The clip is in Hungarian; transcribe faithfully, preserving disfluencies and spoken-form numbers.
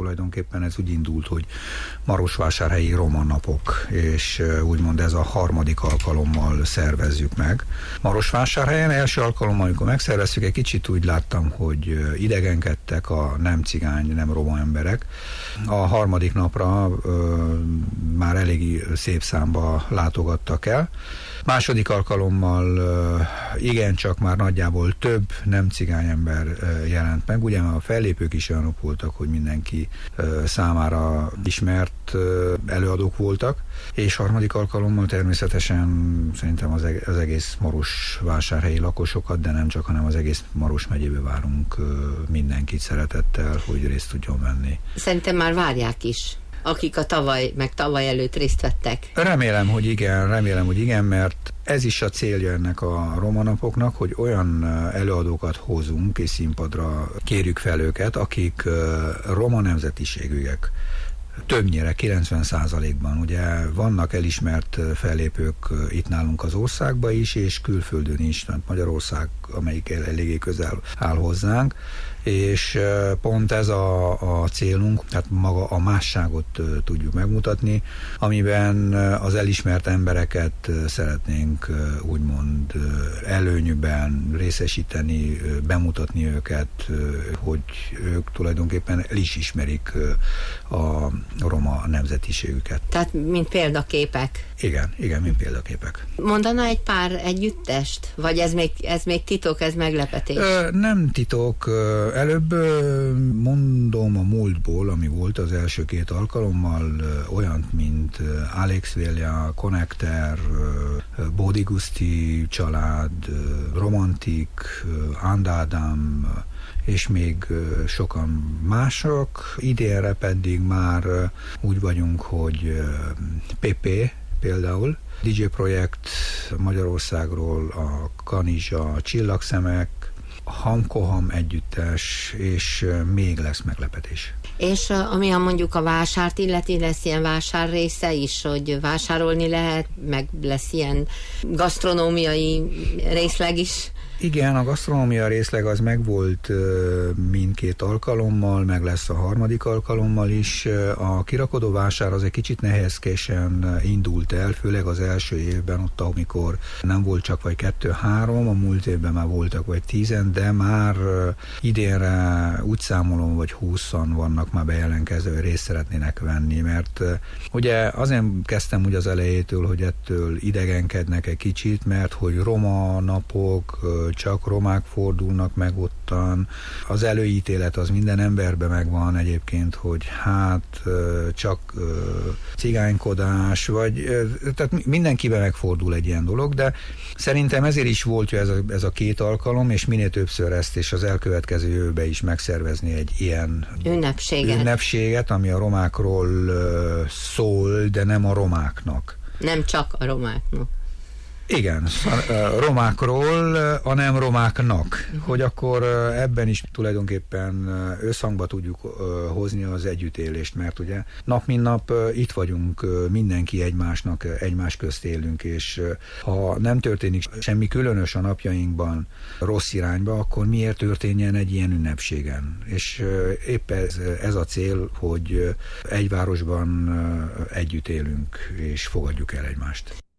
Tulajdonképpen ez úgy indult, hogy Marosvásárhelyi Roma Napok, és úgymond ez a harmadik alkalommal szervezzük meg. Marosvásárhelyen első alkalommal, amikor megszerveztük, egy kicsit úgy láttam, hogy idegenkedtek a nem cigány, nem roma emberek. A harmadik napra ö, már elég szép számba látogattak el. Második alkalommal igencsak már nagyjából több nem cigány ember jelent meg. Ugye a fellépők is olyanok voltak, hogy mindenki számára ismert előadók voltak, és harmadik alkalommal természetesen szerintem az, eg- az egész Marosvásárhelyi lakosokat, de nem csak, hanem az egész Maros megyébe várunk mindenkit szeretettel, hogy részt tudjon venni. Szerintem már várják is, akik a tavaly, meg tavaly előtt részt vettek. Remélem, hogy igen, remélem, hogy igen, mert ez is a célja ennek a Roma Napoknak, hogy olyan előadókat hozunk és színpadra kérjük fel őket, akik roma nemzetiségűek. Többnyire, kilencven százalékban. Ugye vannak elismert fellépők itt nálunk az országban is, és külföldön is, Magyarország, amelyik eléggé közel áll hozzánk, és pont ez a, a célunk, tehát maga a másságot tudjuk megmutatni, amiben az elismert embereket szeretnénk úgymond előnyben részesíteni, bemutatni őket, hogy ők tulajdonképpen el is ismerik a roma nemzetiségüket. Tehát mint példaképek. Igen, igen, mint példaképek. Mondaná egy pár együttest? Vagy ez még, ez még titok, ez meglepetés? Ö, nem titok. Előbb mondom a múltból, ami volt az első két alkalommal, olyant, mint Alex Velja, Connector, Bódi Guszti család, Romantik, Andádám, és még sokan mások. Idénre pedig már úgy vagyunk, hogy pé pé például, dé dzsé Projekt Magyarországról, a Kanizsa, a Csillagszemek, a Hamkoham együttes, és még lesz meglepetés. És ami a mondjuk a vásárt illeti, lesz ilyen vásár része is, hogy vásárolni lehet, meg lesz ilyen gasztronómiai részleg is? Igen, a gasztronómia részleg az megvolt mindkét alkalommal, meg lesz a harmadik alkalommal is. A kirakodó vásár az egy kicsit nehézkesen indult el, főleg az első évben, ott amikor nem volt csak vagy kettő-három, a múlt évben már voltak vagy tízen, de már idénre úgy számolom, vagy húszan vannak már bejelentkező, hogy részt szeretnének venni, mert ugye azért kezdtem úgy az elejétől, hogy ettől idegenkednek egy kicsit, mert hogy Roma Napok, csak romák fordulnak meg ottan. Az előítélet az minden emberben megvan egyébként, hogy hát csak cigánykodás, vagy tehát mindenkiben megfordul egy ilyen dolog, de szerintem ezért is volt ez a, ez a két alkalom, és minél többször ezt, és az elkövetkező jövőben is megszervezni egy ilyen ünnepséget, ünnepséget ami a romákról szól, de nem a romáknak. Nem csak a romáknak. Igen, a romákról, a nem romáknak, hogy akkor ebben is tulajdonképpen összhangba tudjuk hozni az együttélést, mert ugye nap mint nap itt vagyunk, mindenki egymásnak, egymás közt élünk, és ha nem történik semmi különös a napjainkban rossz irányba, akkor miért történjen egy ilyen ünnepségen? És épp ez, ez a cél, hogy egy városban együtt élünk, és fogadjuk el egymást.